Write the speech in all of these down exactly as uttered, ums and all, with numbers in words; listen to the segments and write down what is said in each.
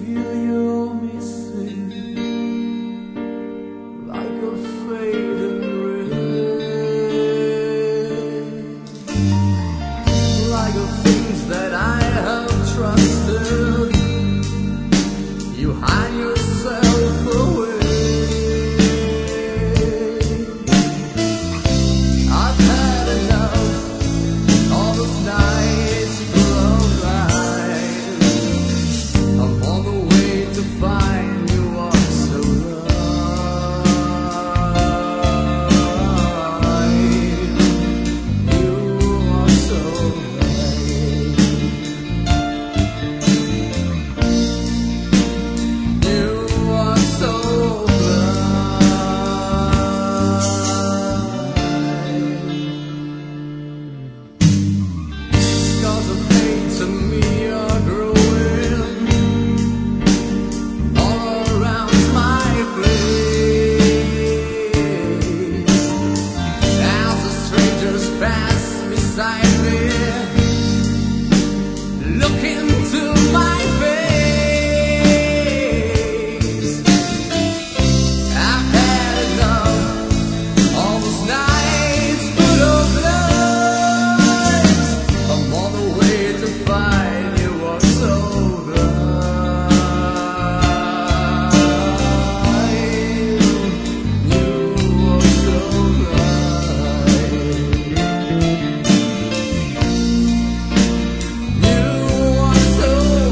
feel you missing, like a fading ring, like the things that I have trusted. You hide yourself away. I've had enough all those nights full of lies. I'm on the way to find you are so right. You are so right. You are so blind. Scars of pain to me are growing all around my place. As the strangers pass beside me, look into my face. I've had enough all those nights full of lies. I'm on the way to find you are so blind. You are so blind. You are so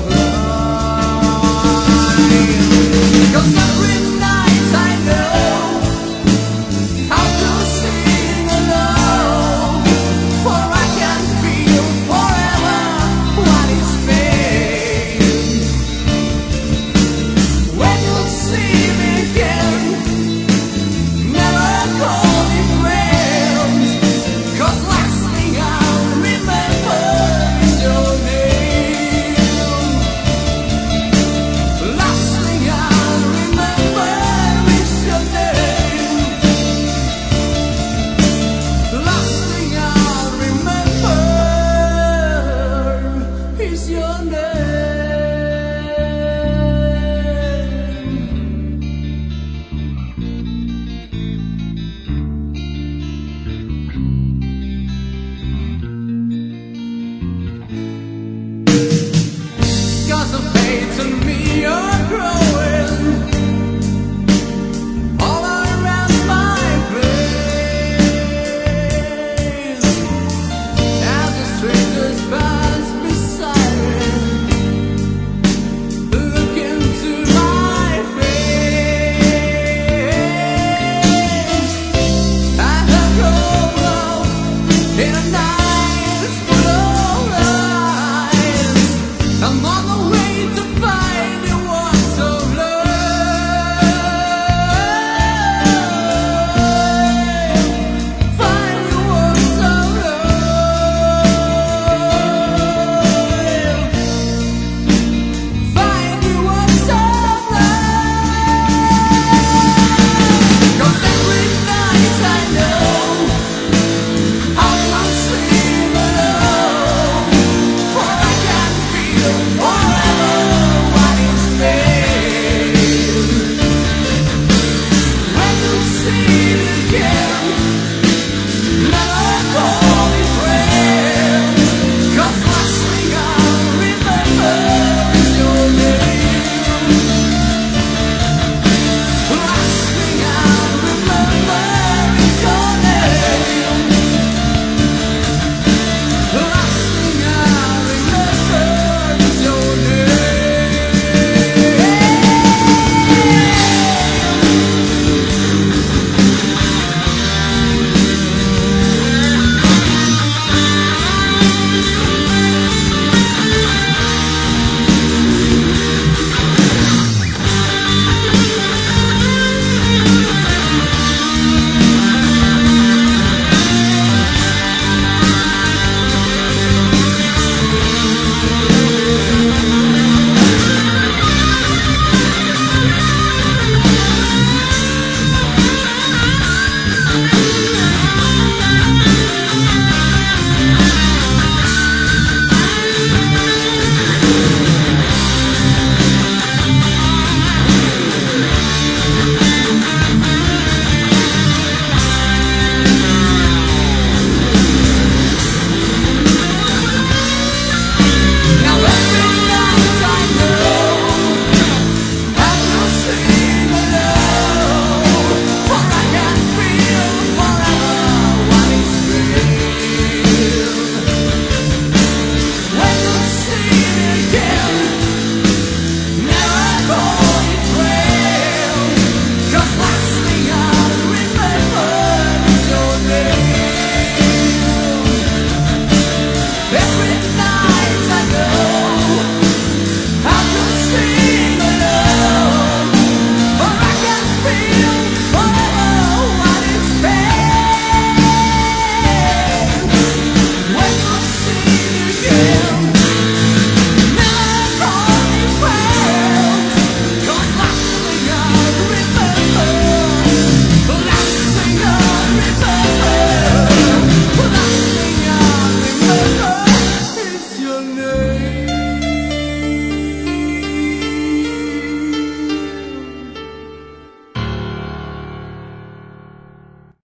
blind. 'Cause every night I know how to sing alone, for I can feel forever what is pain. When you see me again, never call me friend, 'cause last thing I'll remember is your name. Last thing I'll remember is your name. Last thing I'll remember is your name.